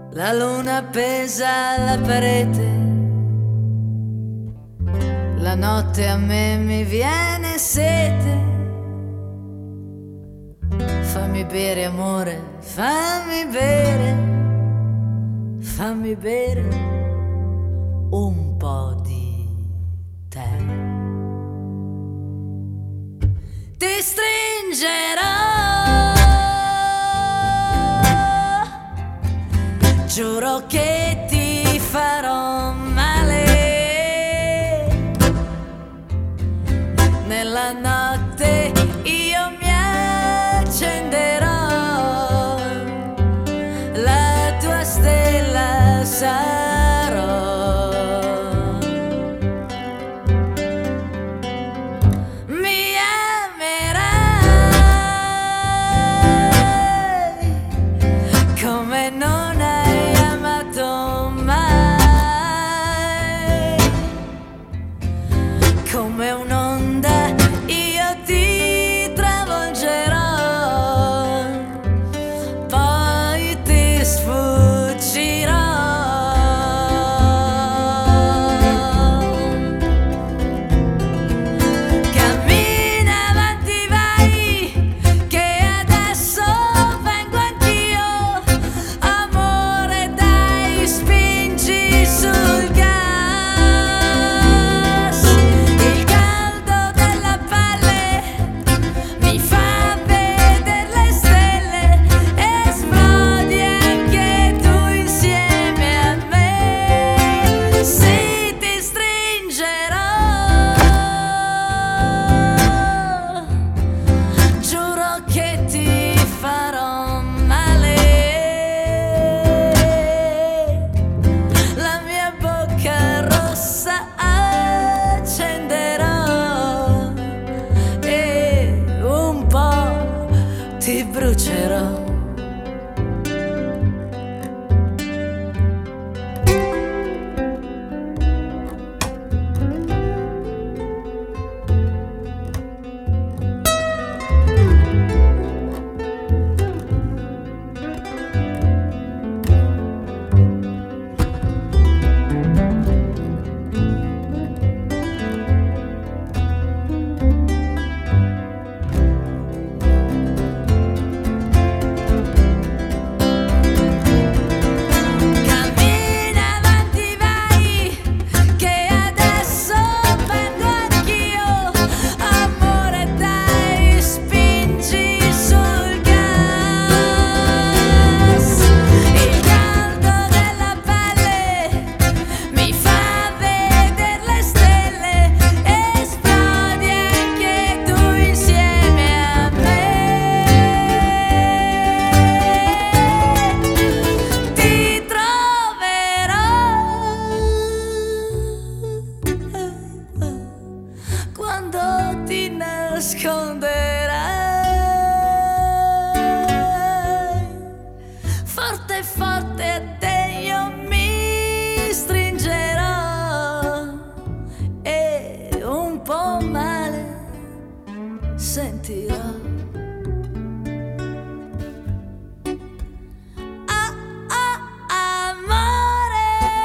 La luna appesa alla parete, la notte a me mi viene sete. Fammi bere amore, fammi bere un po' di te. Ti stringerò, giuro che ti farò male. Nella notte io mi accenderò, la tua stella sarò. Mi amerai come non hai amato mai, come un'onda io ti travolgerò, poi ti sfuggirò. Cammina avanti, vai, che adesso vengo anch'io. Amore, dai, spingi sul gas. Il caldo della pelle mi fa vedere le stelle, esplodi anche tu insieme a me. Sì, ti stringerò, giuro che ti farò male. La mia bocca rossa accenderò e un po' ti brucerò. Cammina avanti, vai, che adesso vengo anch'io. Amore, dai, spingi sul gas. Il caldo della pelle mi fa vedere le stelle, esplodi anche tu insieme a me. Ti troverò quando ti nasconderai. Forte, forte a te io mi stringerò e un po' male sentirò. Ah, ah, amore,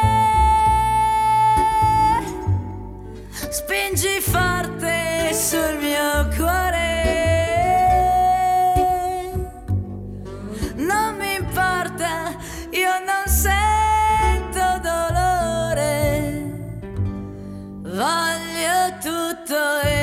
spingi forte sul mio cuore. Non mi importa, io non sento dolore. Voglio tutto